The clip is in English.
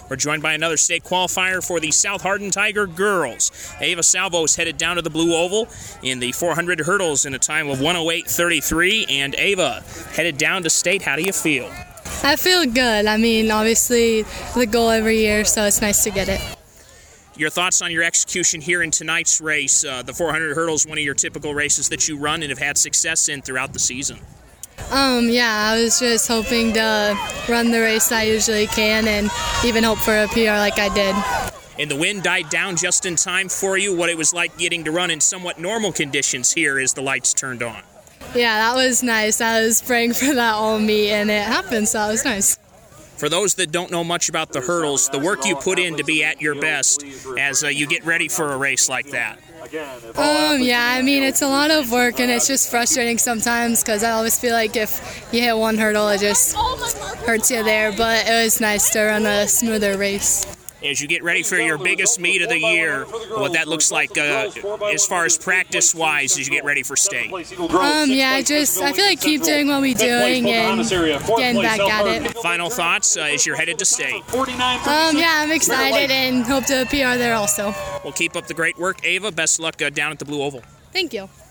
We're joined by another state qualifier for the South Hardin Tiger girls. Ava Salvos headed down to the Blue Oval in the 400 hurdles in a time of 108.33. And Ava headed down to state. How do you feel? I feel good. I mean, obviously the goal every year, so it's nice to get it. Your thoughts on your execution here in tonight's race? The 400 hurdles, one of your typical races that you run and have had success in throughout the season. Yeah, I was just hoping to run the race I usually can and even hope for a PR like I did. And the wind died down just in time for you. What it was like getting to run in somewhat normal conditions here as the lights turned on. Yeah, that was nice. I was praying for that all meet, and it happened, so that was nice. For those that don't know much about the hurdles, the work you put in to be at your best as you get ready for a race like that. Yeah, I mean, it's a lot of work, and it's just frustrating sometimes because I always feel like if you hit one hurdle, it just hurts you there, but it was nice to run a smoother race. As you get ready for your biggest meet of the year, what that looks like as far as practice-wise as you get ready for state. Yeah, I feel like keep doing what we're doing and getting back at it. Final thoughts as you're headed to state. Yeah, I'm excited and hope to PR there also. Well, keep up the great work, Ava. Best luck down at the Blue Oval. Thank you.